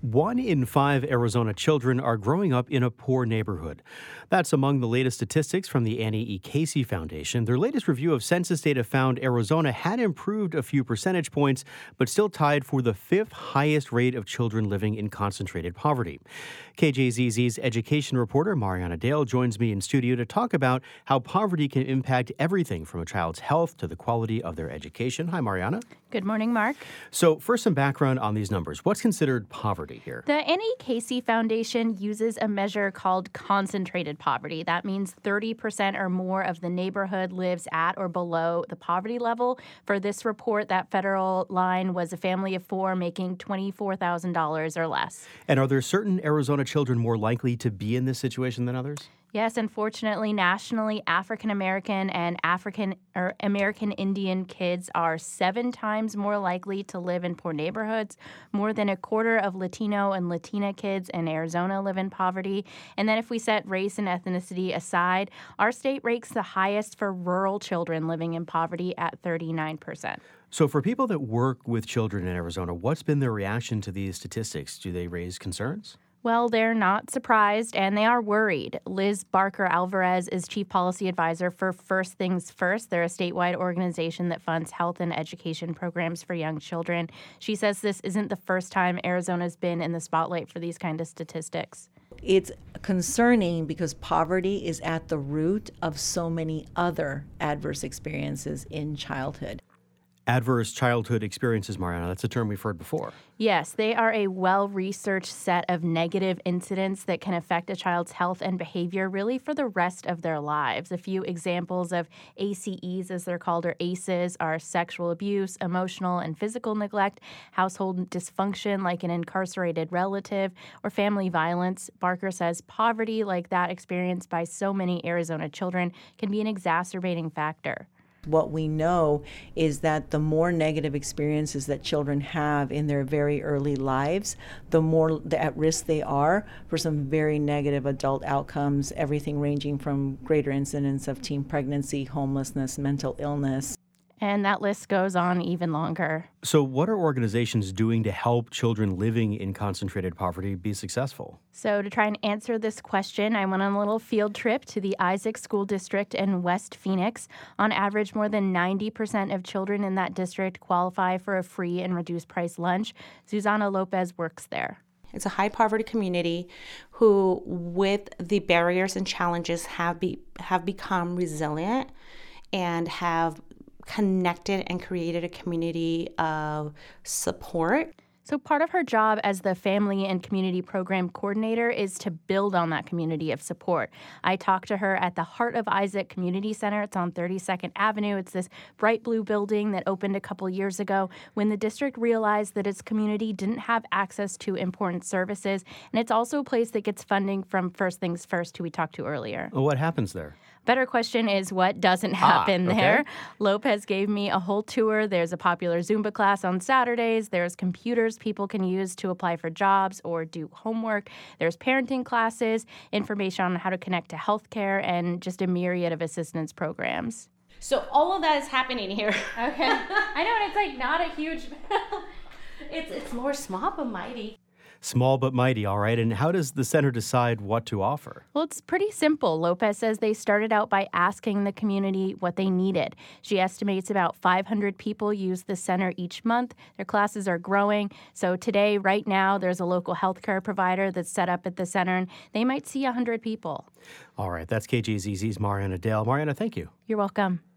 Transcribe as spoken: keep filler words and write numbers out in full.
One in five Arizona children are growing up in a poor neighborhood. That's among the latest statistics from the Annie E. Casey Foundation. Their latest review of census data found Arizona had improved a few percentage points, but still tied for the fifth highest rate of children living in concentrated poverty. K J Z Z's education reporter Mariana Dale joins me in studio to talk about how poverty can impact everything from a child's health to the quality of their education. Hi, Mariana. Good morning, Mark. So, first, some background on these numbers. What's considered poverty here? The Annie Casey Foundation uses a measure called concentrated poverty. That means thirty percent or more of the neighborhood lives at or below the poverty level. For this report, that federal line was a family of four making twenty-four thousand dollars or less. And are there certain Arizona children more likely to be in this situation than others? Yes, unfortunately, nationally, African American and African or American Indian kids are seven times more likely to live in poor neighborhoods. More than a quarter of Latino and Latina kids in Arizona live in poverty. And then if we set race and ethnicity aside, our state ranks the highest for rural children living in poverty at thirty-nine percent. So for people that work with children in Arizona, what's been their reaction to these statistics? Do they raise concerns? Well, they're not surprised, and they are worried. Liz Barker Alvarez is Chief Policy Advisor for First Things First. They're a statewide organization that funds health and education programs for young children. She says this isn't the first time Arizona's been in the spotlight for these kind of statistics. It's concerning because poverty is at the root of so many other adverse experiences in childhood. Adverse childhood experiences, Mariana, that's a term we've heard before. Yes, they are a well-researched set of negative incidents that can affect a child's health and behavior really for the rest of their lives. A few examples of A C Es, as they're called, or A C Es, are sexual abuse, emotional and physical neglect, household dysfunction like an incarcerated relative, or family violence. Barker says poverty, like that experienced by so many Arizona children, can be an exacerbating factor. What we know is that the more negative experiences that children have in their very early lives, the more at risk they are for some very negative adult outcomes, everything ranging from greater incidence of teen pregnancy, homelessness, mental illness. And that list goes on even longer. So what are organizations doing to help children living in concentrated poverty be successful? So to try and answer this question, I went on a little field trip to the Isaac School District in West Phoenix. On average, more than ninety percent of children in that district qualify for a free and reduced price lunch. Susana Lopez works there. It's a high poverty community who, with the barriers and challenges, have be, have become resilient and have connected and created a community of support. So part of her job as the Family and Community Program Coordinator is to build on that community of support. I talked to her at the Heart of Isaac Community Center. It's on thirty-second Avenue. It's this bright blue building that opened a couple years ago when the district realized that its community didn't have access to important services. And it's also a place that gets funding from First Things First, who we talked to earlier. Well, what happens there? Better question is what doesn't happen ah, okay. there. Lopez gave me a whole tour. There's a popular Zumba class on Saturdays. There's computers people can use to apply for jobs or do homework. There's parenting classes, information on how to connect to healthcare, and just a myriad of assistance programs. So all of that is happening here. Okay. I know, and it's like not a huge... it's, it's more small but mighty. Small but mighty, all right. And how does the center decide what to offer? Well, it's pretty simple. Lopez says they started out by asking the community what they needed. She estimates about five hundred people use the center each month. Their classes are growing. So today, right now, there's a local healthcare provider that's set up at the center, and they might see one hundred people. All right, that's K J Z Z's Mariana Dale. Mariana, thank you. You're welcome.